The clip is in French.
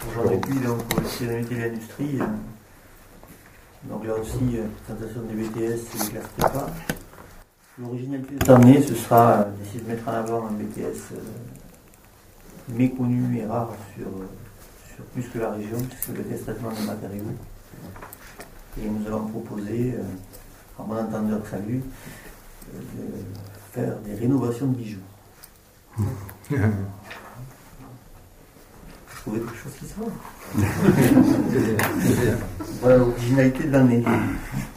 J'en ai puis donc pour essayer de de l'industrie. Donc là aussi, présentation des BTS et des classes prépa. L'originalité de cette année, ce sera d'essayer de mettre en avant un BTS méconnu et rare sur plus que la région, c'est le BTS traitement des matériaux. Et nous allons proposer, en bon entendeur salut, de faire des rénovations de bijoux. Vous trouvez quelque chose qui se voit. Voilà l'originalité de l'année.